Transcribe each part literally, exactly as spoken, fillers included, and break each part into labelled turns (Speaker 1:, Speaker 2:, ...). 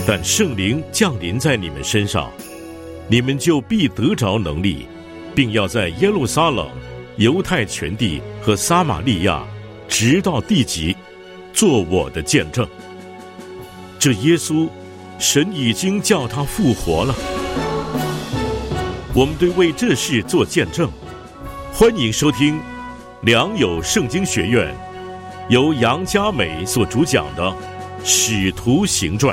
Speaker 1: 但圣灵降临在你们身上，你们就必得着能力，并要在耶路撒冷、犹太全地和撒玛利亚，直到地极，做我的见证。这耶稣，神已经叫他复活了。我们对为这事做见证。欢迎收听良友圣经学院由杨嘉美所主讲的《使徒行传》。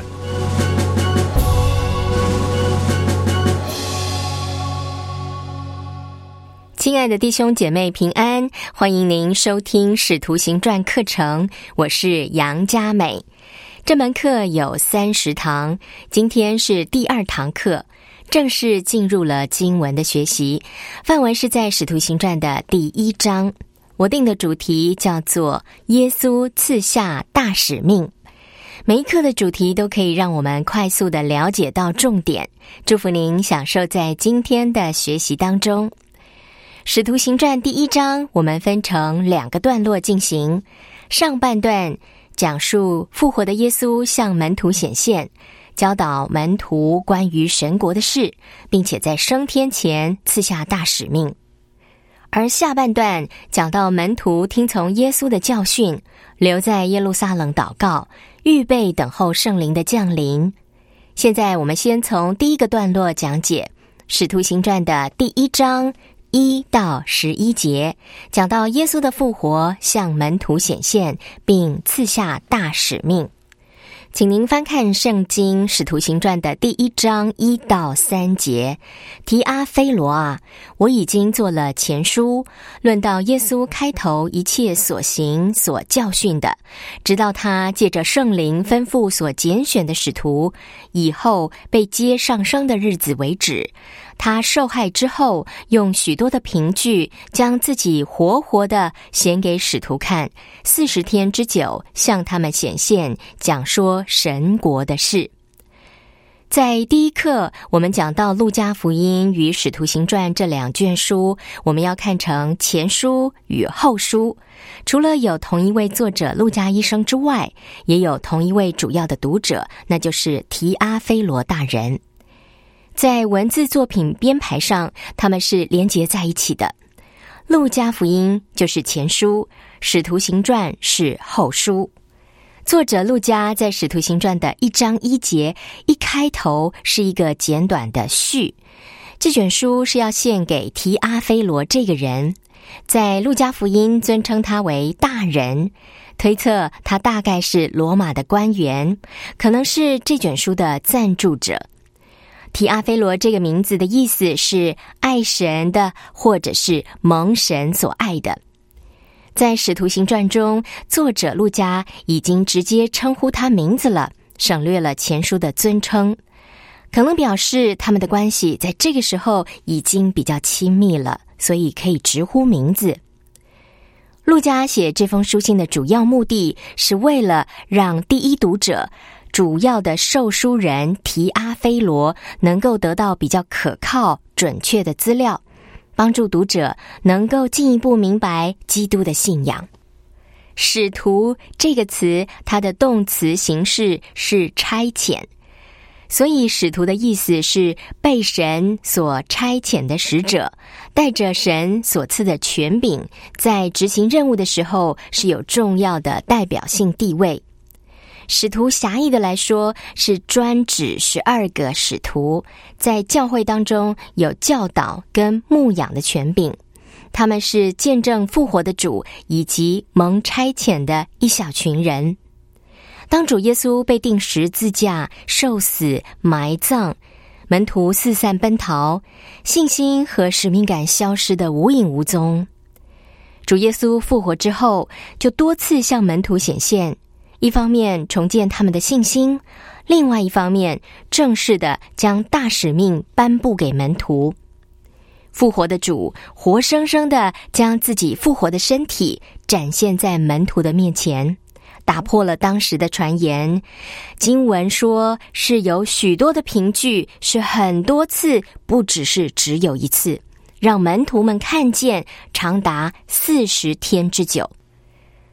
Speaker 2: 亲爱的弟兄姐妹平安，欢迎您收听《使徒行传》课程，我是杨嘉美。这门课有三十堂，今天是第二堂课，正式进入了经文的学习。范文是在《使徒行传》的第一章，我定的主题叫做耶稣赐下大使命。每一课的主题都可以让我们快速的了解到重点，祝福您享受在今天的学习当中。使徒行传第一章我们分成两个段落进行，上半段讲述复活的耶稣向门徒显现，教导门徒关于神国的事，并且在升天前赐下大使命。而下半段讲到门徒听从耶稣的教训，留在耶路撒冷祷告，预备等候圣灵的降临。现在我们先从第一个段落讲解使徒行传的第一章一到十一节，讲到耶稣的复活向门徒显现，并赐下大使命。请您翻看圣经使徒行传的第一章一到三节。提阿非罗啊，我已经做了前书，论到耶稣开头一切所行所教训的，直到他借着圣灵吩咐所拣选的使徒，以后被接上升的日子为止。他受害之后，用许多的凭据将自己活活的显给使徒看，四十天之久向他们显现，讲说神国的事。在第一课我们讲到路加福音与使徒行传这两卷书，我们要看成前书与后书。除了有同一位作者路加医生之外，也有同一位主要的读者，那就是提阿非罗大人。在文字作品编排上，他们是连结在一起的。路加福音就是前书，使徒行传是后书。作者路加在使徒行传的一章一节一开头是一个简短的序，这卷书是要献给提阿非罗这个人，在路加福音尊称他为大人，推测他大概是罗马的官员，可能是这卷书的赞助者。提阿非罗这个名字的意思是爱神的，或者是蒙神所爱的。在使徒行传中，作者路加已经直接称呼他名字了，省略了前书的尊称，可能表示他们的关系在这个时候已经比较亲密了，所以可以直呼名字。路加写这封书信的主要目的是为了让第一读者，主要的受书人提阿非罗能够得到比较可靠准确的资料，帮助读者能够进一步明白基督的信仰。使徒这个词，它的动词形式是差遣，所以使徒的意思是被神所差遣的使者，带着神所赐的权柄，在执行任务的时候是有重要的代表性地位。使徒狭义的来说，是专指十二个使徒，在教会当中有教导跟牧养的权柄，他们是见证复活的主以及蒙差遣的一小群人。当主耶稣被钉十字架、受死、埋葬，门徒四散奔逃，信心和使命感消失得无影无踪。主耶稣复活之后，就多次向门徒显现，一方面重建他们的信心，另外一方面正式的将大使命颁布给门徒。复活的主活生生的将自己复活的身体展现在门徒的面前，打破了当时的传言。经文说是有许多的凭据，是很多次，不只是只有一次，让门徒们看见长达四十天之久。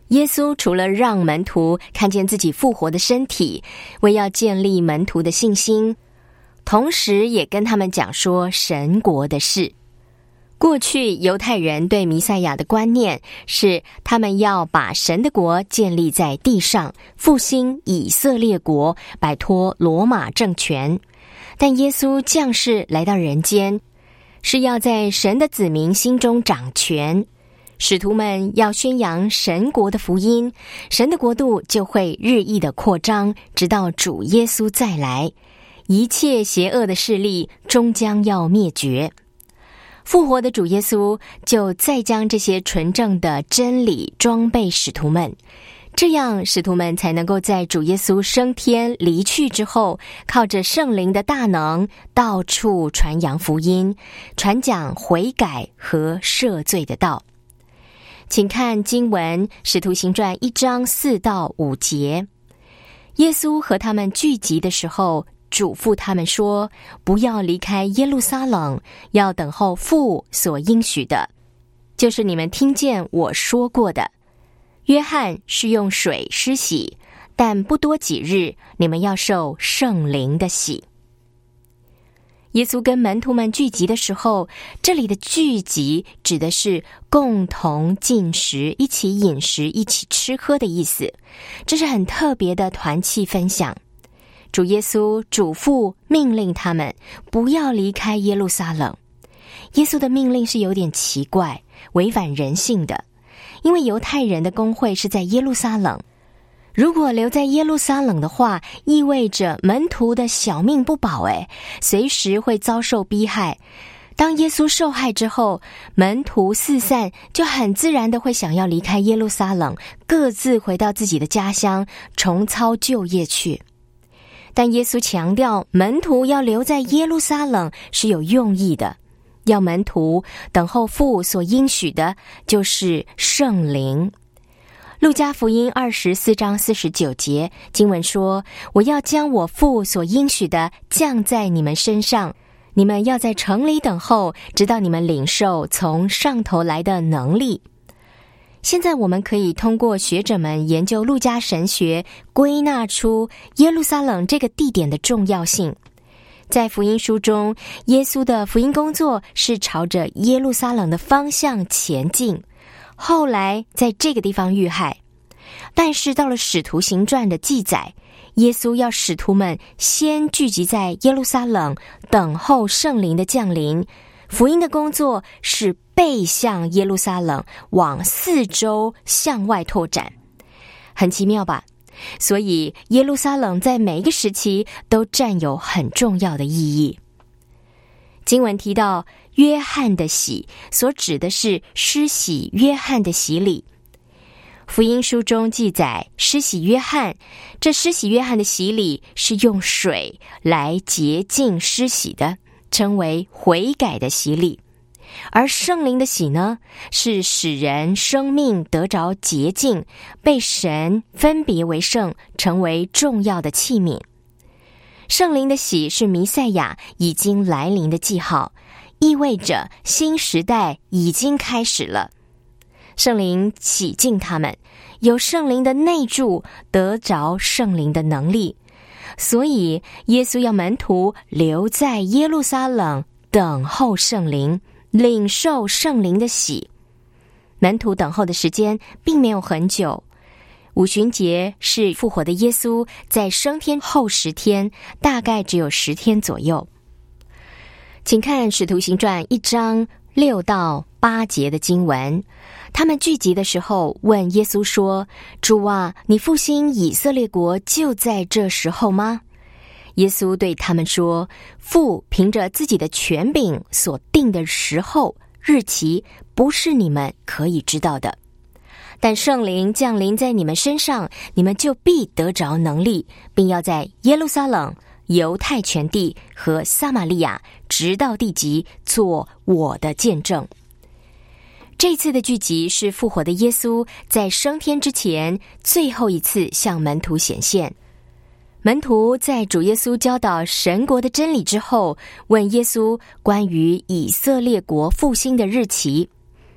Speaker 2: 耶稣除了让门徒看见自己复活的身体，为要建立门徒的信心，同时也跟他们讲说神国的事。过去犹太人对弥赛亚的观念是，他们要把神的国建立在地上，复兴以色列国，摆脱罗马政权。但耶稣降世来到人间，是要在神的子民心中掌权。使徒们要宣扬神国的福音，神的国度就会日益的扩张，直到主耶稣再来，一切邪恶的势力终将要灭绝。复活的主耶稣就再将这些纯正的真理装备使徒们，这样使徒们才能够在主耶稣升天离去之后，靠着圣灵的大能，到处传扬福音，传讲悔改和赦罪的道。请看经文《使徒行传》一章四到五节。耶稣和他们聚集的时候，嘱咐他们说，不要离开耶路撒冷，要等候父所应许的，就是你们听见我说过的。约翰是用水施洗，但不多几日，你们要受圣灵的洗。耶稣跟门徒们聚集的时候，这里的聚集指的是共同进食，一起饮食，一起吃喝的意思。这是很特别的团契分享。主耶稣嘱咐命令他们不要离开耶路撒冷。耶稣的命令是有点奇怪，违反人性的，因为犹太人的公会是在耶路撒冷。如果留在耶路撒冷的话，意味着门徒的小命不保，诶，随时会遭受逼害。当耶稣受害之后，门徒四散，就很自然的会想要离开耶路撒冷，各自回到自己的家乡，重操旧业去。但耶稣强调，门徒要留在耶路撒冷是有用意的，要门徒等候父所应许的，就是圣灵。路加福音二十四章四十九节经文说，我要将我父所应许的降在你们身上，你们要在城里等候，直到你们领受从上头来的能力。现在我们可以通过学者们研究路加神学，归纳出耶路撒冷这个地点的重要性。在福音书中，耶稣的福音工作是朝着耶路撒冷的方向前进，后来在这个地方遇害。但是到了使徒行传的记载，耶稣要使徒们先聚集在耶路撒冷，等候圣灵的降临。福音的工作是背向耶路撒冷，往四周向外拓展。很奇妙吧？所以耶路撒冷在每一个时期都占有很重要的意义。经文提到约翰的洗，所指的是施洗约翰的洗礼。福音书中记载施洗约翰，这施洗约翰的洗礼是用水来洁净施洗的，称为悔改的洗礼。而圣灵的洗呢，是使人生命得着洁净，被神分别为圣，成为重要的器皿。圣灵的洗是弥赛亚已经来临的记号，意味着新时代已经开始了。圣灵洗净他们，有圣灵的内住，得着圣灵的能力。所以耶稣要门徒留在耶路撒冷，等候圣灵，领受圣灵的洗。门徒等候的时间并没有很久，五旬节是复活的耶稣在升天后十天，大概只有十天左右。请看使徒行传一章六到八节的经文。他们聚集的时候问耶稣说，主啊，你复兴以色列国就在这时候吗？耶稣对他们说，父凭着自己的权柄所定的时候日期，不是你们可以知道的。但圣灵降临在你们身上，你们就必得着能力，并要在耶路撒冷、犹太全地和撒玛利亚直到地极做我的见证。这次的聚集是复活的耶稣在升天之前最后一次向门徒显现。门徒在主耶稣教导神国的真理之后，问耶稣关于以色列国复兴的日期。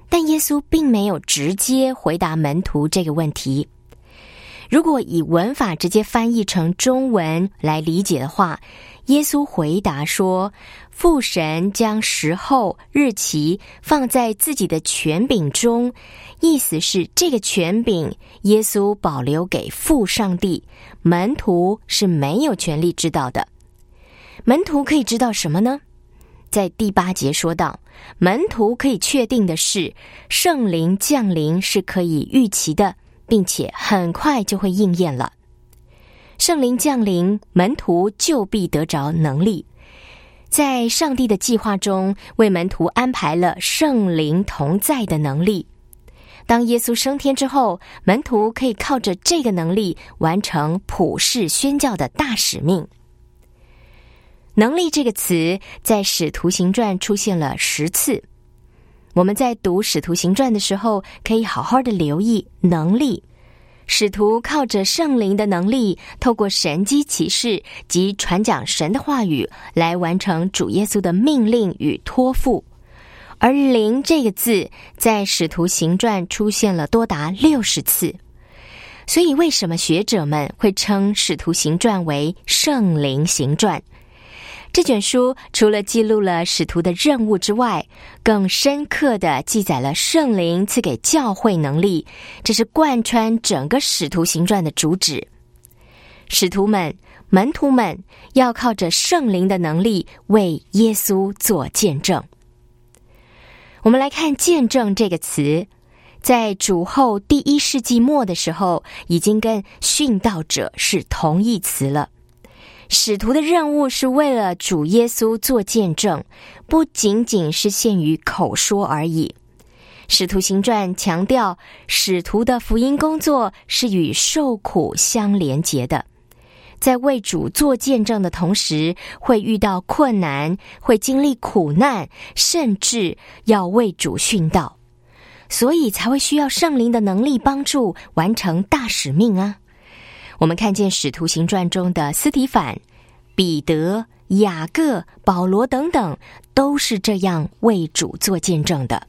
Speaker 2: 但耶稣并没有直接回答门徒这个问题。如果以文法直接翻译成中文来理解的话，耶稣回答说，父神将时候日期放在自己的权柄中，意思是这个权柄耶稣保留给父上帝，门徒是没有权利知道的。门徒可以知道什么呢？在第八节说到，门徒可以确定的是，圣灵降临是可以预期的，并且很快就会应验了。圣灵降临，门徒就必得着能力。在上帝的计划中，为门徒安排了圣灵同在的能力。当耶稣升天之后，门徒可以靠着这个能力完成普世宣教的大使命。能力这个词在使徒行传出现了十次。我们在读使徒行传的时候，可以好好的留意能力。使徒靠着圣灵的能力，透过神迹奇事及传讲神的话语，来完成主耶稣的命令与托付。而灵这个字在使徒行传出现了多达六十次。所以为什么学者们会称使徒行传为圣灵行传？这卷书除了记录了使徒的任务之外，更深刻地记载了圣灵赐给教会能力，这是贯穿整个使徒行传的主旨。使徒们、门徒们要靠着圣灵的能力为耶稣做见证。我们来看见证这个词，在主后第一世纪末的时候，已经跟殉道者是同义词了。使徒的任务是为了主耶稣做见证，不仅仅是限于口说而已。使徒行传强调，使徒的福音工作是与受苦相连结的。在为主做见证的同时，会遇到困难，会经历苦难，甚至要为主殉道，所以才会需要圣灵的能力帮助完成大使命啊。我们看见使徒行传中的司提反、彼得、雅各、保罗等等，都是这样为主做见证的。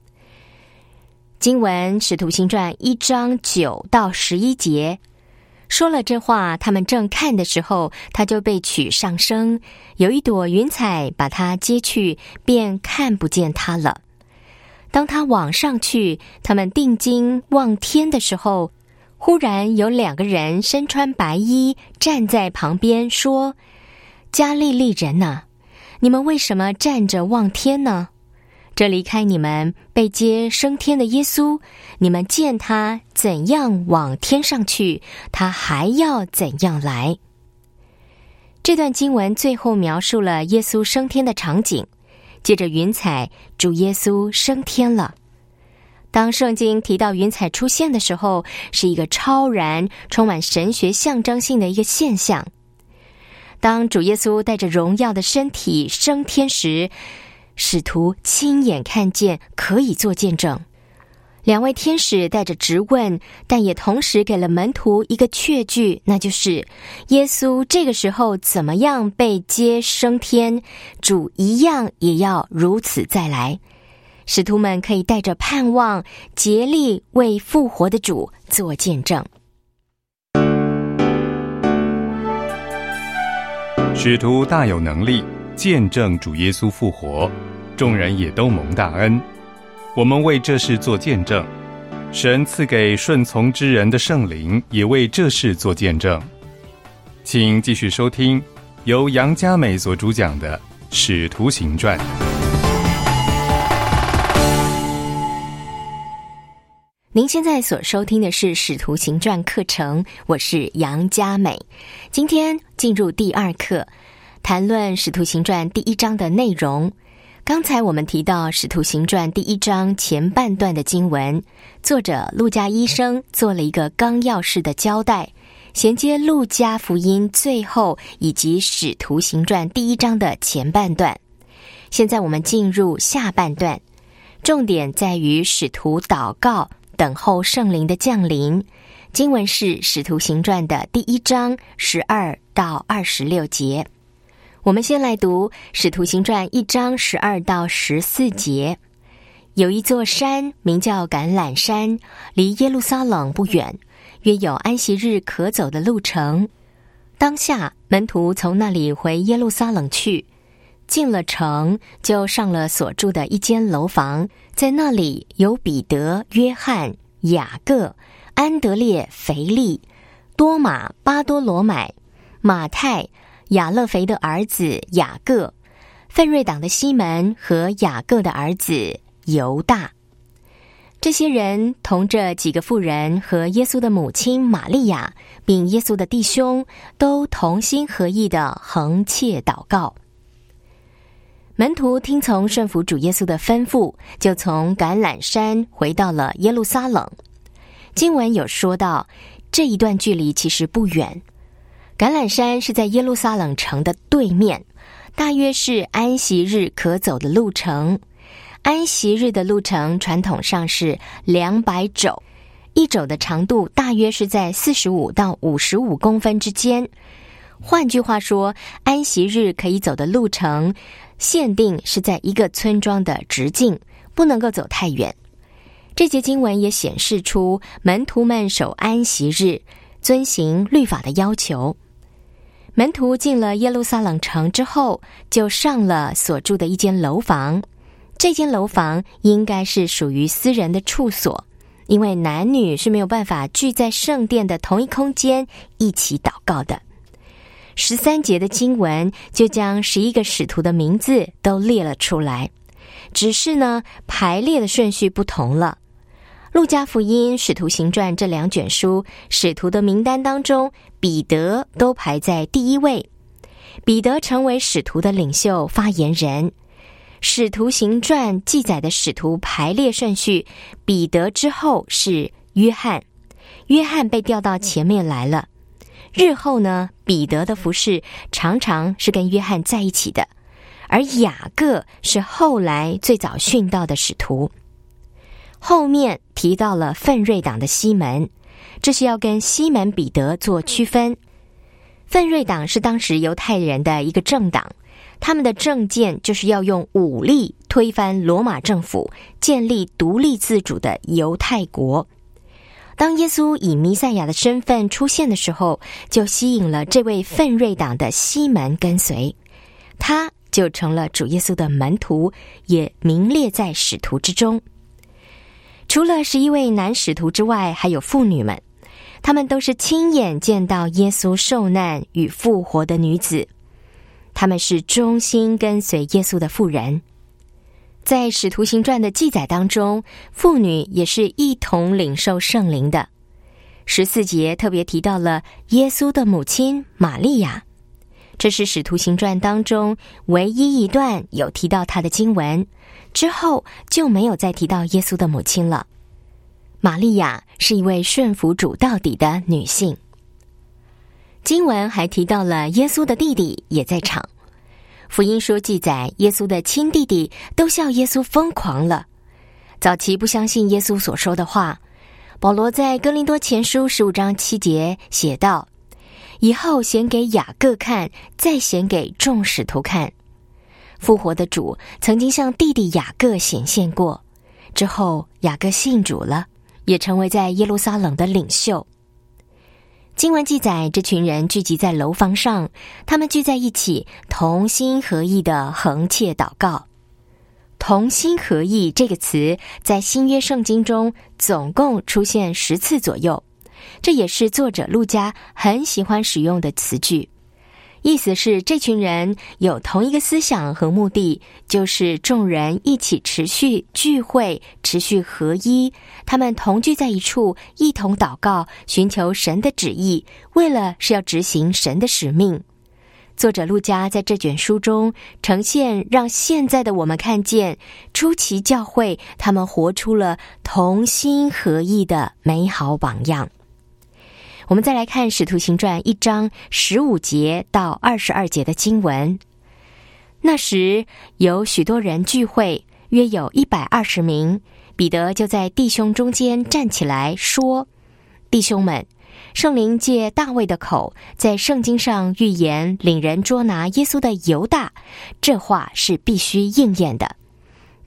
Speaker 2: 经文使徒行传一章九到十一节说了这话，他们正看的时候，他就被取上升，有一朵云彩把他接去，便看不见他了。当他往上去，他们定睛望天的时候，忽然有两个人身穿白衣站在旁边，说：加利利人哪，你们为什么站着望天呢？这离开你们被接升天的耶稣，你们见他怎样往天上去，他还要怎样来。这段经文最后描述了耶稣升天的场景，借着云彩，主耶稣升天了。当圣经提到云彩出现的时候，是一个超然、充满神学象征性的一个现象。当主耶稣带着荣耀的身体升天时，使徒亲眼看见，可以做见证。两位天使带着质问，但也同时给了门徒一个确据，那就是耶稣这个时候怎么样被接升天，主一样也要如此再来。使徒们可以带着盼望，竭力为复活的主做见证。
Speaker 3: 使徒大有能力，见证主耶稣复活，众人也都蒙大恩。我们为这事做见证，神赐给顺从之人的圣灵也为这事做见证。请继续收听由杨嘉美所主讲的《使徒行传》。
Speaker 2: 您现在所收听的是《使徒行传》课程，我是杨嘉美。今天进入第二课，谈论《使徒行传》第一章的内容。刚才我们提到《使徒行传》第一章前半段的经文，作者路加医生做了一个纲要式的交代，衔接路加福音最后以及《使徒行传》第一章的前半段。现在我们进入下半段，重点在于使徒祷告，等候圣灵的降临。经文是《使徒行传》的第一章十二到二十六节。我们先来读《使徒行传》一章十二到十四节。 有一座山名叫橄榄山，离耶路撒冷不远，约有安息日可走的路程。当下门徒从那里回耶路撒冷去，进了城，就上了所住的一间楼房，在那里有彼得、约翰、雅各、安德烈、腓利、多马、巴多罗买、马太、亚勒腓的儿子雅各、奋锐党的西门和雅各的儿子犹大。这些人同这几个妇人和耶稣的母亲玛利亚，并耶稣的弟兄，都同心合意地横切祷告。门徒听从顺服主耶稣的吩咐，就从橄榄山回到了耶路撒冷。经文有说到，这一段距离其实不远。橄榄山是在耶路撒冷城的对面，大约是安息日可走的路程。安息日的路程传统上是两百肘，一肘的长度大约是在四十五到五十五公分之间。换句话说，安息日可以走的路程限定是在一个村庄的直径，不能够走太远。这节经文也显示出门徒们守安息日，遵行律法的要求。门徒进了耶路撒冷城之后，就上了所住的一间楼房。这间楼房应该是属于私人的处所，因为男女是没有办法聚在圣殿的同一空间一起祷告的。十三节的经文就将十一个使徒的名字都列了出来，只是呢排列的顺序不同了。路加福音、使徒行传这两卷书使徒的名单当中，彼得都排在第一位。彼得成为使徒的领袖发言人。使徒行传记载的使徒排列顺序，彼得之后是约翰，约翰被调到前面来了。日后呢，彼得的服事常常是跟约翰在一起的，而雅各是后来最早殉道的使徒。后面提到了奋锐党的西门，这是要跟西门彼得做区分。奋锐党是当时犹太人的一个政党，他们的政见就是要用武力推翻罗马政府，建立独立自主的犹太国。当耶稣以弥赛亚的身份出现的时候，就吸引了这位奋锐党的西门跟随，他就成了主耶稣的门徒，也名列在使徒之中。除了十一位男使徒之外，还有妇女们，她们都是亲眼见到耶稣受难与复活的女子，她们是忠心跟随耶稣的妇人。在使徒行传的记载当中，妇女也是一同领受圣灵的。十四节特别提到了耶稣的母亲玛利亚，这是使徒行传当中唯一一段有提到她的经文，之后就没有再提到耶稣的母亲了。玛利亚是一位顺服主到底的女性。经文还提到了耶稣的弟弟也在场。福音书记载，耶稣的亲弟弟都笑耶稣疯狂了。早期不相信耶稣所说的话，保罗在哥林多前书十五章七节写道：以后显给雅各看，再显给众使徒看。复活的主曾经向弟弟雅各显现过，之后雅各信主了，也成为在耶路撒冷的领袖。经文记载，这群人聚集在楼房上，他们聚在一起，同心合意的横切祷告。同心合意这个词在新约圣经中总共出现十次左右，这也是作者路加很喜欢使用的词句。意思是这群人有同一个思想和目的，就是众人一起持续聚会，持续合一，他们同聚在一处，一同祷告，寻求神的旨意，为了是要执行神的使命。作者路加在这卷书中呈现，让现在的我们看见初期教会他们活出了同心合意的美好榜样。我们再来看使徒行传一章十五节到二十二节的经文。那时有许多人聚会，约有一百二十名。彼得就在弟兄中间站起来说：弟兄们，圣灵借大卫的口在圣经上预言领人捉拿耶稣的犹大，这话是必须应验的。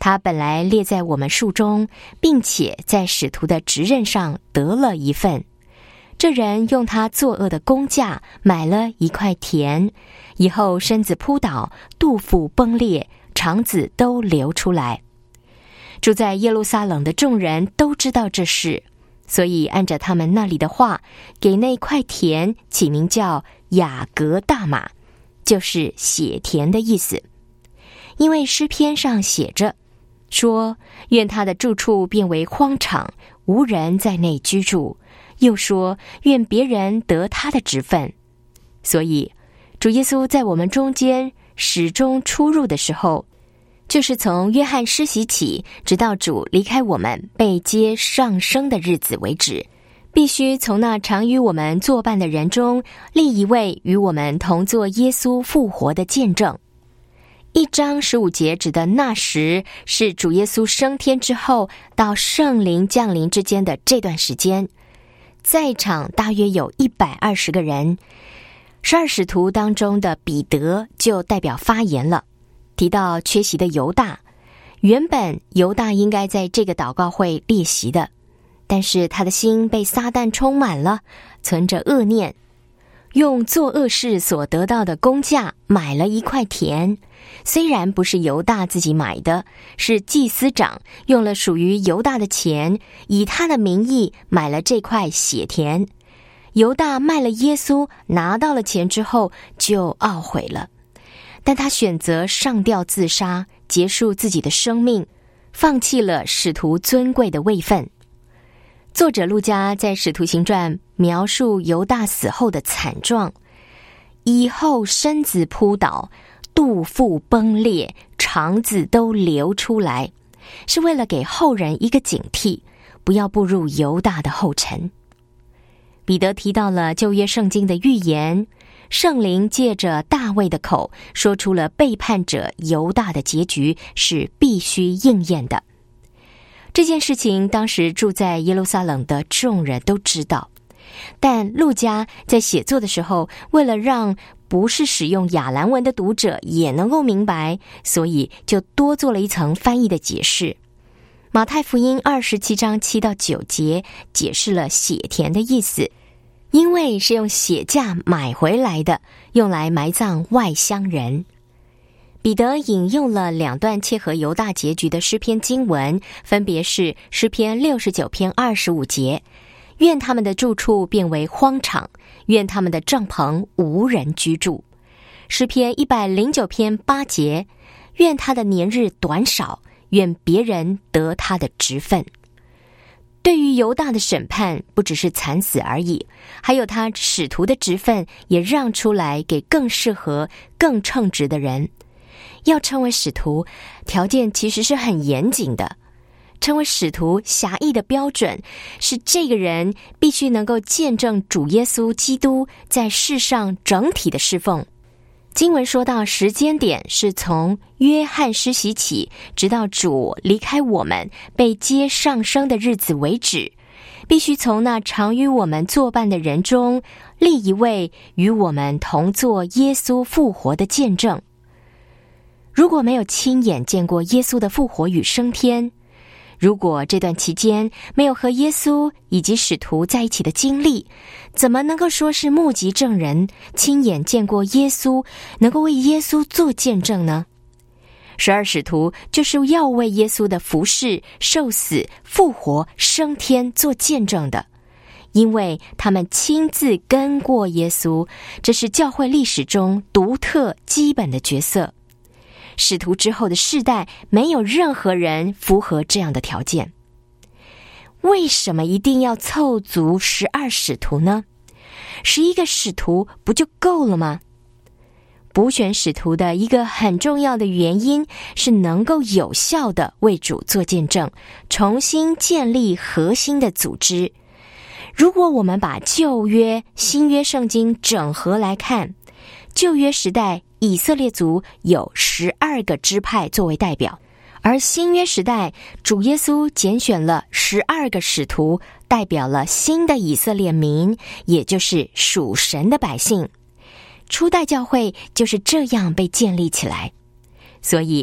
Speaker 2: 他本来列在我们数中，并且在使徒的职任上得了一份。这人用他作恶的工价买了一块田，以后身子扑倒，肚腹崩裂，肠子都流出来。住在耶路撒冷的众人都知道这事，所以按着他们那里的话，给那块田起名叫雅各大马，就是血田的意思。因为诗篇上写着说，愿他的住处变为荒场，无人在内居住，又说愿别人得他的职分。所以主耶稣在我们中间始终出入的时候，就是从约翰施洗起，直到主离开我们被接上升的日子为止，必须从那常与我们作伴的人中立一位与我们同作耶稣复活的见证。一章十五节指的那时，是主耶稣升天之后到圣灵降临之间的这段时间。在场大约有一百二十个人，十二使徒当中的彼得就代表发言了，提到缺席的犹大。原本犹大应该在这个祷告会列席的，但是他的心被撒旦充满了，存着恶念，用做恶事所得到的工价买了一块田。虽然不是犹大自己买的，是祭司长用了属于犹大的钱，以他的名义买了这块血田。犹大卖了耶稣，拿到了钱之后就懊悔了，但他选择上吊自杀，结束自己的生命，放弃了使徒尊贵的位分。作者路加在《使徒行传》描述犹大死后的惨状，以后身子扑倒，肚腹崩裂，肠子都流出来，是为了给后人一个警惕，不要步入犹大的后尘。彼得提到了旧约圣经的预言，圣灵借着大卫的口说出了背叛者犹大的结局是必须应验的。这件事情当时住在耶路撒冷的众人都知道，但路加在写作的时候，为了让不是使用亚兰文的读者也能够明白，所以就多做了一层翻译的解释。马太福音二十七章七到九节解释了血田的意思，因为是用血价买回来的，用来埋葬外乡人。彼得引用了两段切合犹大结局的诗篇经文，分别是诗篇六十九篇二十五节，愿他们的住处变为荒场，愿他们的帐篷无人居住。诗篇一百零九篇八节，愿他的年日短少，愿别人得他的职分。对于犹大的审判，不只是惨死而已，还有他使徒的职分也让出来给更适合、更称职的人。要成为使徒，条件其实是很严谨的。成为使徒狭义的标准是这个人必须能够见证主耶稣基督在世上整体的侍奉。经文说到时间点是从约翰施洗起，直到主离开我们被接上升的日子为止，必须从那常与我们作伴的人中立一位与我们同作耶稣复活的见证。如果没有亲眼见过耶稣的复活与升天，如果这段期间没有和耶稣以及使徒在一起的经历，怎么能够说是目击证人，亲眼见过耶稣，能够为耶稣做见证呢？十二使徒就是要为耶稣的服事、受死、复活、升天做见证的，因为他们亲自跟过耶稣，这是教会历史中独特基本的角色。使徒之后的世代没有任何人符合这样的条件。为什么一定要凑足十二使徒呢？十一个使徒不就够了吗？补选使徒的一个很重要的原因是能够有效的为主做见证，重新建立核心的组织。如果我们把旧约、新约圣经整合来看，旧约时代以色列族有十二个支派作为代表，而新约时代主耶稣拣选了十二个使徒，代表了新的以色列民，也就是属神的百姓。初代教会就是这样被建立起来。所以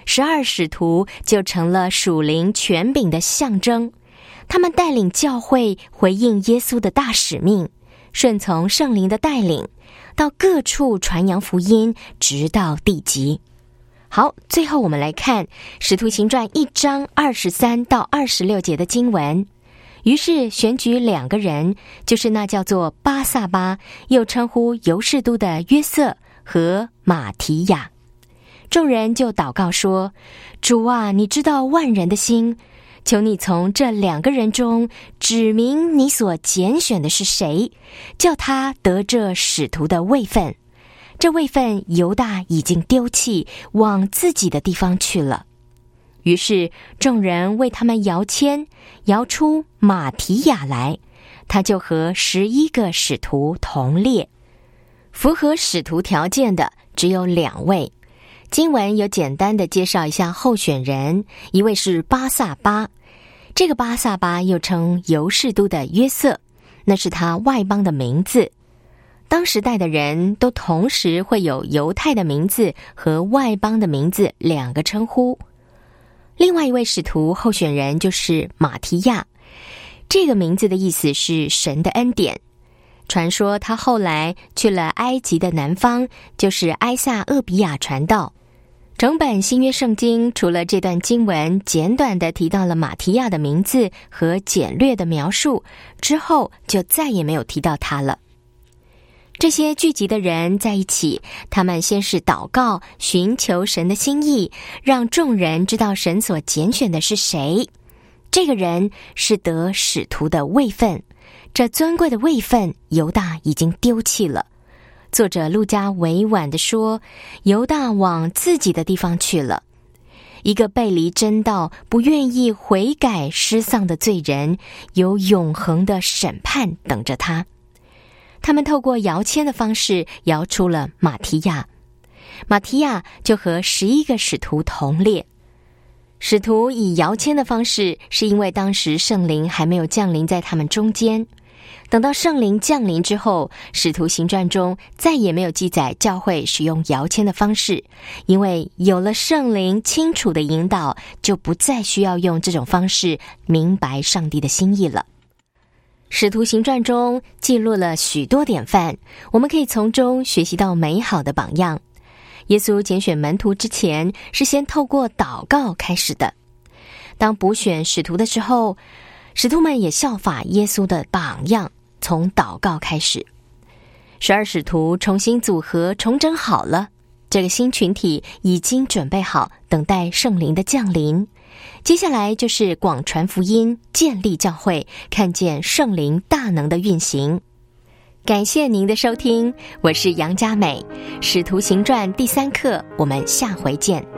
Speaker 2: 十二使徒就成了属灵权柄的象征。他们带领教会回应耶稣的大使命，顺从圣灵的带领，到各处传扬福音，直到地极。好，最后我们来看使徒行传一章二十三到二十六节的经文。于是选举两个人，就是那叫做巴撒巴，又称呼犹士都的约瑟和马提亚。众人就祷告说：主啊，你知道万人的心，求你从这两个人中指明你所拣选的是谁，叫他得这使徒的位分。这位分犹大已经丢弃，往自己的地方去了。于是众人为他们摇签，摇出马提亚来，他就和十一个使徒同列。符合使徒条件的只有两位。经文有简单的介绍一下候选人，一位是巴撒巴，这个巴撒巴又称犹士都的约瑟，那是他外邦的名字。当时代的人都同时会有犹太的名字和外邦的名字两个称呼。另外一位使徒候选人就是马提亚，这个名字的意思是神的恩典。传说他后来去了埃及的南方，就是埃撒厄比亚传道。整本新约圣经除了这段经文简短地提到了马提亚的名字和简略的描述之后，就再也没有提到他了。这些聚集的人在一起，他们先是祷告，寻求神的心意，让众人知道神所拣选的是谁。这个人是得使徒的位分，这尊贵的位分犹大已经丢弃了。作者路加委婉地说，犹大往自己的地方去了。一个背离真道，不愿意悔改失丧的罪人，有永恒的审判等着他。他们透过摇签的方式摇出了马提亚，马提亚就和十一个使徒同列。使徒以摇签的方式，是因为当时圣灵还没有降临在他们中间。等到圣灵降临之后，使徒行传中再也没有记载教会使用摇签的方式，因为有了圣灵清楚的引导，就不再需要用这种方式明白上帝的心意了。使徒行传中记录了许多典范，我们可以从中学习到美好的榜样。耶稣拣选门徒之前，是先透过祷告开始的。当补选使徒的时候，使徒们也效法耶稣的榜样，从祷告开始。十二使徒重新组合重整好了，这个新群体已经准备好，等待圣灵的降临。接下来就是广传福音，建立教会，看见圣灵大能的运行。感谢您的收听，我是杨佳美，使徒行传第三课，我们下回见。